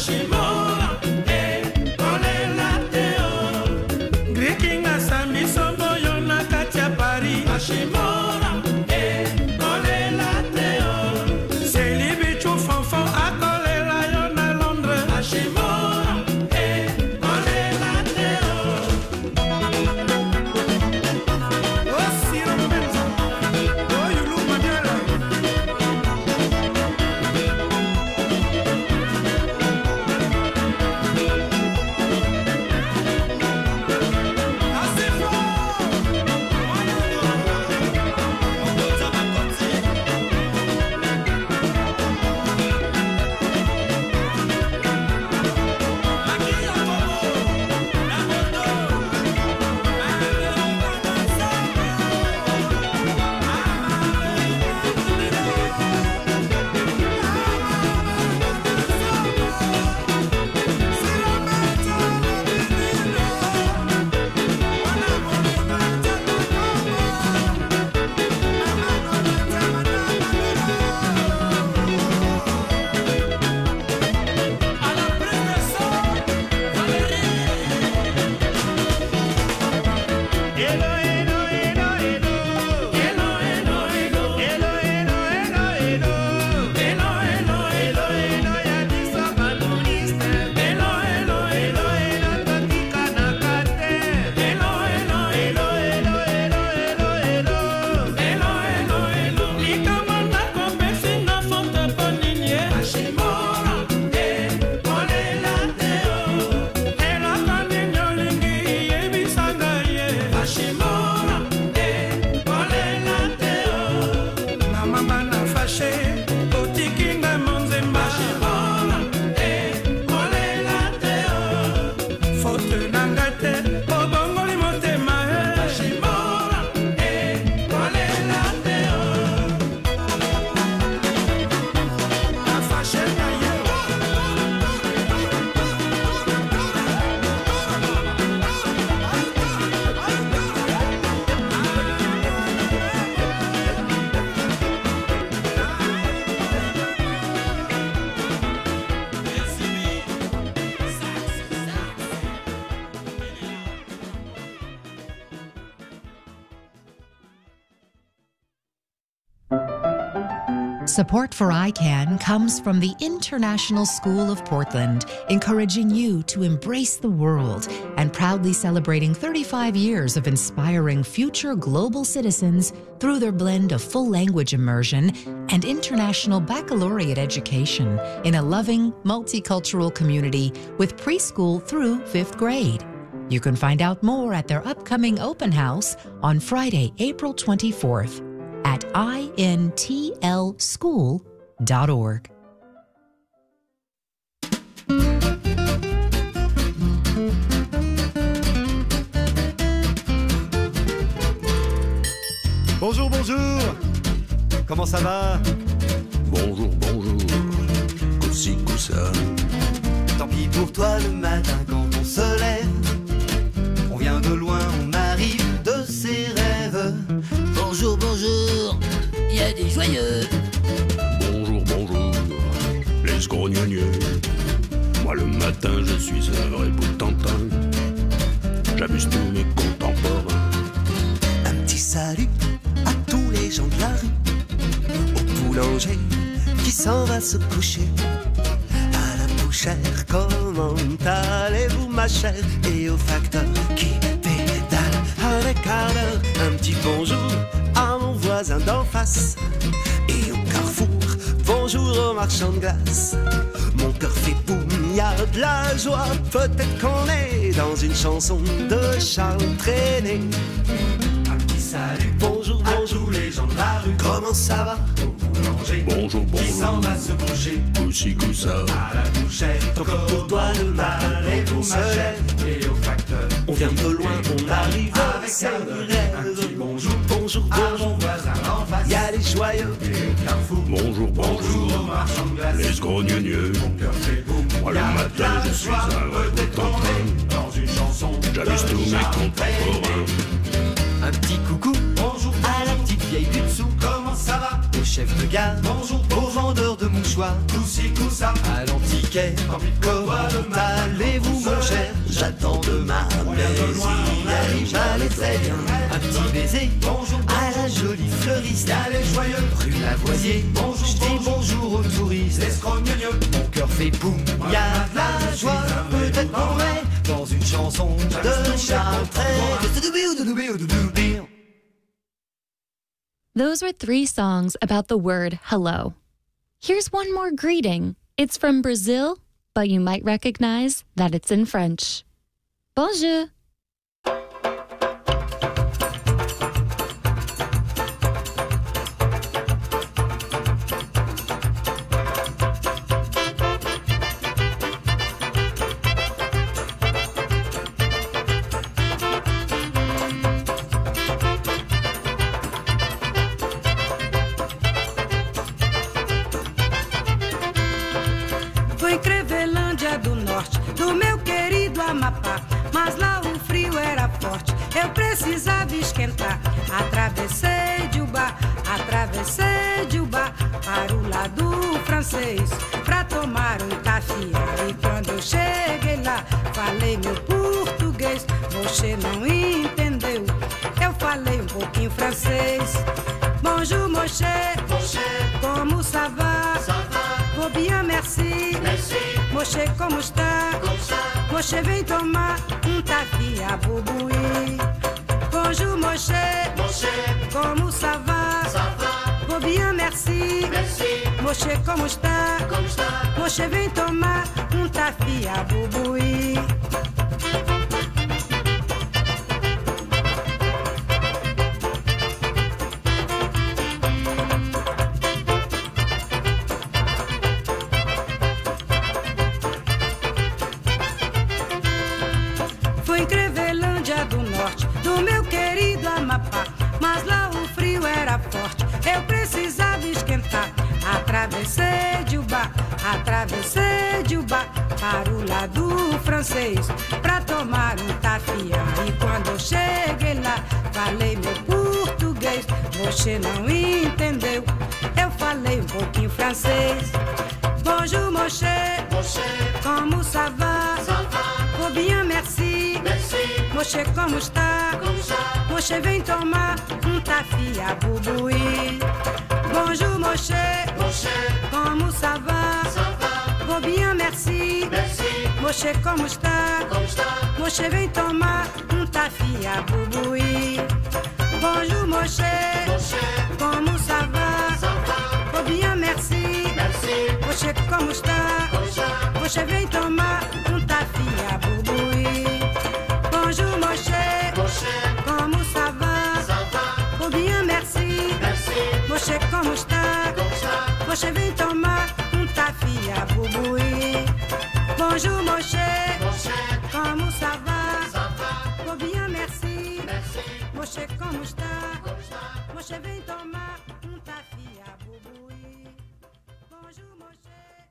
Support for ICANN comes from the International School of Portland, encouraging you to embrace the world and proudly celebrating 35 years of inspiring future global citizens through their blend of full language immersion and international baccalaureate education in a loving, multicultural community with preschool through 5th grade. You can find out more at their upcoming open house on Friday, April 24th. At intlschool.org. Bonjour, bonjour. Comment ça va? Bonjour, bonjour. Coussi, coussa. Tant pis pour toi le matin quand on se lève. On vient de loin, on arrive de ses rêves. Bonjour, bonjour, il y a des joyeux. Bonjour, bonjour, les grognonieux. Moi le matin je suis un vrai boutantin. J'amuse tous mes contemporains. Un petit salut à tous les gens de la rue. Au boulanger qui s'en va se coucher. À la bouchère, comment allez-vous ma chère? Et au facteur qui pédale avec ardeur. Un petit bonjour à mon voisin d'en face. Et au carrefour, bonjour au marchand de glace. Mon cœur fait boum, y a de la joie. Peut-être qu'on est dans une chanson de Charles Trenet. Un petit salut, bonjour, bonjour les gens de la rue. Comment ça va? Au boulanger, bonjour, bonjour, qui s'en va se coucher. Coussi, coussa. À la bouchère, pour toi de mal et vous ma chère. Et au facteur, on vient de loin, on arrive avec un petit bonjour, bonjour, à mon voisin en face. Y a les joyeux et au carrefour. Bonjour, bonjour, au marchand de glace. les grognonieux. Mon cœur fait boum. Moi le matin je suis un vrai boutantin. Dans une chanson, j'amuse tous mes contemporains. Un petit coucou, bonjour à la petite vieille du dessous. Comment ça va? Au chef de gare, bonjour au vendeur de mouchoirs. Coussi, coussa. À l'antique Pierre, comment allez-vous mon cher? J'attends demain, mais hier j'allais très bien. Un petit baiser, à la jolie fleuriste, allez joyeux, rue Lavoisier, je dis bonjour aux touristes. Mon cœur fait boum, y'a de la joie, peut-être qu'on est dans une chanson de Chartres. Those were 3 songs about the word hello. Here's one more greeting. It's from Brazil, but you might recognize that it's in French. Bonjour. Fui em Crevelândia do Norte, do meu querido Amapá, mas lá o frio era forte, eu precisava esquentar. Atravessei de Ubá para o lado francês, pra tomar um café. E quando eu cheguei lá, falei meu português, você não entendeu, eu falei um pouquinho francês. Bonjour, mon cher, como ça va? Vou bien, merci. Moche, como está? Moche, vem tomar um café a bubuí. Bonjour, moche, como ça va? Vou bien, merci. Moche, como está? Moche, vem tomar um café a bubuí. Do meu querido Amapá, mas lá o frio era forte, eu precisava esquentar. Atravessei de Ubá para o lado francês, pra tomar um café. E quando eu cheguei lá, falei meu português, você não entendeu, eu falei um pouquinho francês. Bonjour, mon cher, como ça va? Vou bien, merci. Moche, como está? Moche, vem tomar um café a bubuí. Bonjour, moche, como ça va? Vou bien, merci. Moche, como está? Moche, vem tomar um café a bubuí. Bonjour, moche, como ça va? Vou bien, merci. Moche, como está? Moche, vem tomar um café a bubuí. Bonjour, moche, como ça va? Vou bien, merci. Moche, como está? Moche, vem tomar um café a bubuí. Bonjour, moche, como ça va? Vou bien, merci. Moche, como está? Moche, vem tomar um café a bubuí. Bonjour, moche.